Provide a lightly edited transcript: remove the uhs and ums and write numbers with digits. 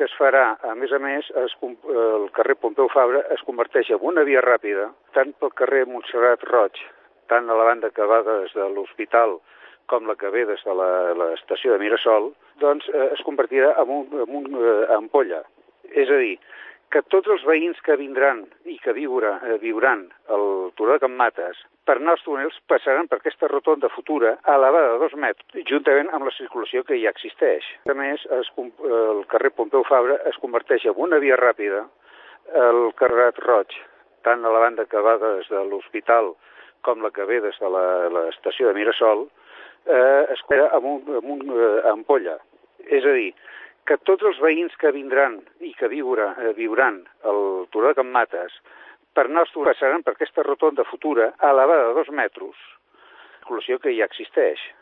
que es farà, a més, el carrer Pompeu Fabra es converteix en una via ràpida, tant pel carrer Montserrat Roig, tant a la banda que va des de l'hospital com la que ve des de l'estació de Mirasol, doncs es convertirà en una ampolla. És a dir, que tots els veïns que vindran i que viuran al Turó de Can Mates per anar als túnels passaran per aquesta rotonda futura elevada de 2 metres, juntament amb la circulació que ja existeix. A més, el carrer Pompeu Fabra es converteix en una via ràpida, el carrer Roig, tant a la banda que va des de l'hospital com la que ve des de l'estació de Mirasol, es queda amb una ampolla. És a dir, que tots els veïns que vindran i que viuran al Turó de Can Mates per anar als túnels passaran per aquesta rotonda futura elevada de 2 metres, circulació que ja existeix.